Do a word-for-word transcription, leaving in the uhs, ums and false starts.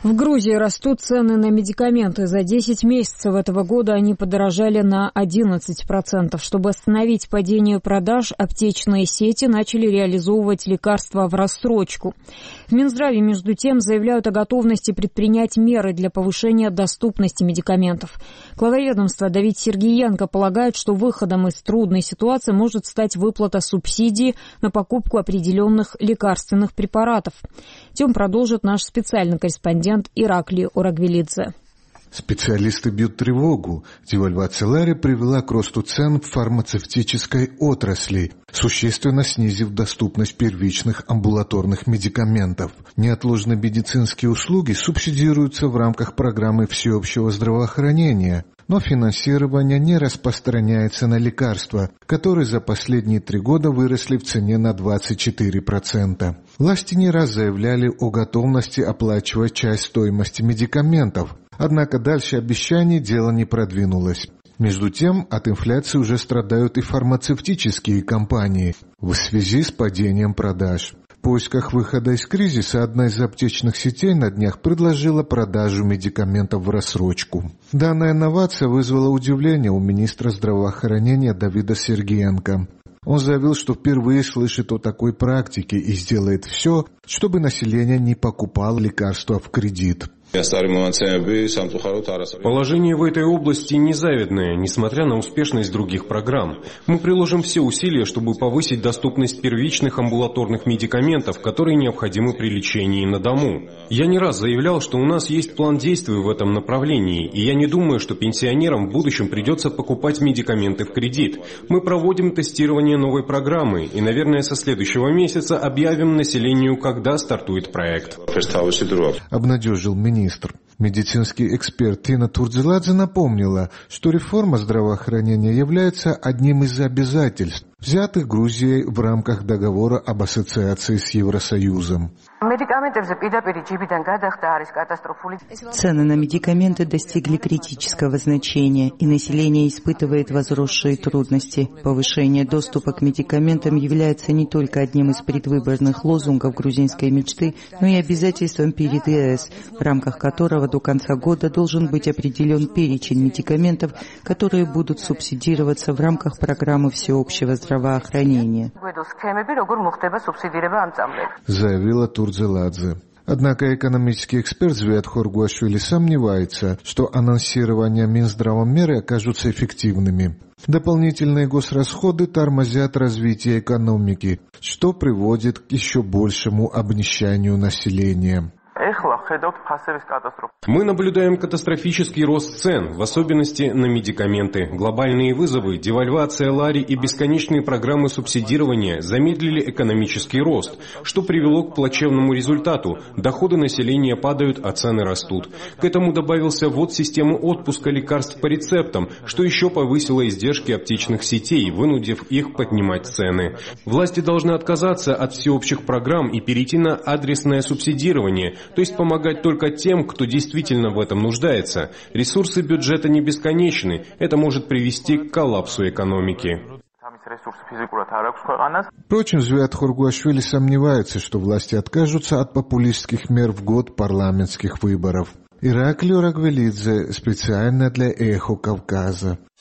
В Грузии растут цены на медикаменты. За десять месяцев этого года они подорожали на одиннадцать процентов. Чтобы остановить падение продаж, аптечные сети начали реализовывать лекарства в рассрочку. В Минздраве, между тем, заявляют о готовности предпринять меры для повышения доступности медикаментов. Глава ведомства Давид Сергиенко полагает, что выходом из трудной ситуации может стать выплата субсидий на покупку определенных лекарственных препаратов. Тем продолжит наш специальный корреспондент Ираклий Орагвелидзе. Специалисты бьют тревогу. Девальвация лари привела к росту цен в фармацевтической отрасли, существенно снизив доступность первичных амбулаторных медикаментов. Неотложные медицинские услуги субсидируются в рамках программы всеобщего здравоохранения, но финансирование не распространяется на лекарства, которые за последние три года выросли в цене на двадцать четыре процента. Власти не раз заявляли о готовности оплачивать часть стоимости медикаментов, однако дальше обещаний дело не продвинулось. Между тем, от инфляции уже страдают и фармацевтические компании в связи с падением продаж. В поисках выхода из кризиса одна из аптечных сетей на днях предложила продажу медикаментов в рассрочку. Данная инновация вызвала удивление у министра здравоохранения Давида Сергиенко. Он заявил, что впервые слышит о такой практике и сделает все, чтобы население не покупало лекарства в кредит. Положение в этой области незавидное, несмотря на успешность других программ. Мы приложим все усилия, чтобы повысить доступность первичных амбулаторных медикаментов, которые необходимы при лечении на дому. Я не раз заявлял, что у нас есть план действий в этом направлении, и я не думаю, что пенсионерам в будущем придется покупать медикаменты в кредит. Мы проводим тестирование новой программы, и, наверное, со следующего месяца объявим населению, когда стартует проект. Обнадежил министр. Медицинский эксперт Тина Турдзеладзе напомнила, что реформа здравоохранения является одним из обязательств, взятых Грузией в рамках договора об ассоциации с Евросоюзом. Цены на медикаменты достигли критического значения, и население испытывает возросшие трудности. Повышение доступа к медикаментам является не только одним из предвыборных лозунгов грузинской мечты, но и обязательством перед ЕС, в рамках которого до конца года должен быть определен перечень медикаментов, которые будут субсидироваться в рамках программы всеобщего здравоохранения. Заявила Турдзеладзе. Однако экономический эксперт Звиат Хоргуашвили сомневается, что анонсирование Минздравом меры окажутся эффективными. Дополнительные госрасходы тормозят развитие экономики, что приводит к еще большему обнищанию населения. Мы наблюдаем катастрофический рост цен, в особенности на медикаменты. Глобальные вызовы, девальвация лари и бесконечные программы субсидирования замедлили экономический рост, что привело к плачевному результату. Доходы населения падают, а цены растут. К этому добавился ввод системы отпуска лекарств по рецептам, что еще повысило издержки аптечных сетей, вынудив их поднимать цены. Власти должны отказаться от всеобщих программ и перейти на адресное субсидирование, то есть помогать только тем, кто действительно в этом нуждается. Ресурсы бюджета не бесконечны, это может привести к коллапсу экономики. Впрочем, Звиат Хоргуашвили сомневается, что власти откажутся от популистских мер в год парламентских выборов. Ираклий Орагвелидзе, специально для «Эхо Кавказа».